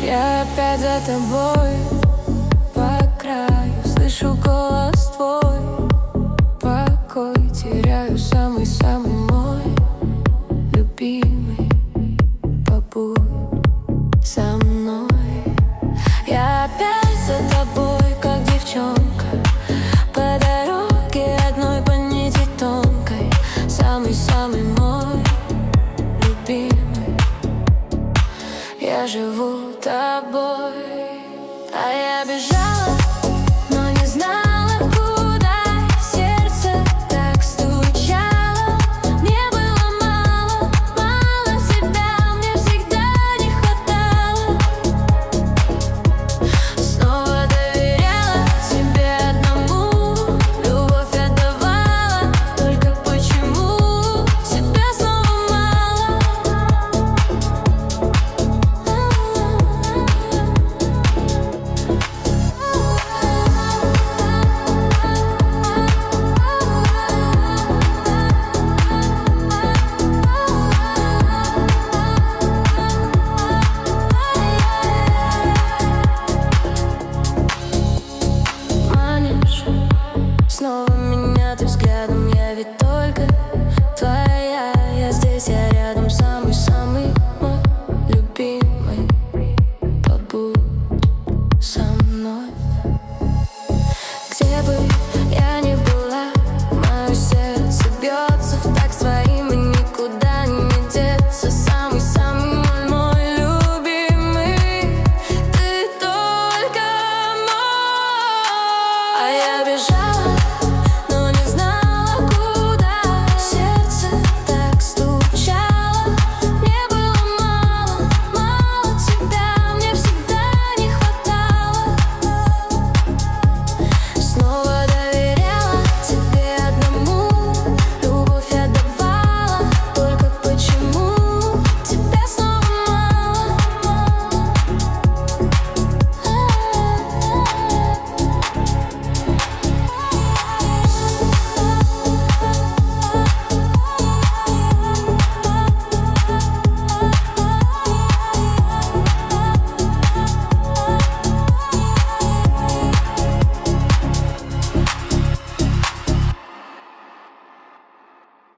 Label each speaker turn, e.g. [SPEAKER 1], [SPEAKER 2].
[SPEAKER 1] Я опять за тобой по краю, слышу голос твой, покой теряю самый-самый мой любимый. Побудь со мной. Я опять за тобой, как девчонка, по дороге одной, по нити тонкой, самый-самый мой любимый. Я живу тобой.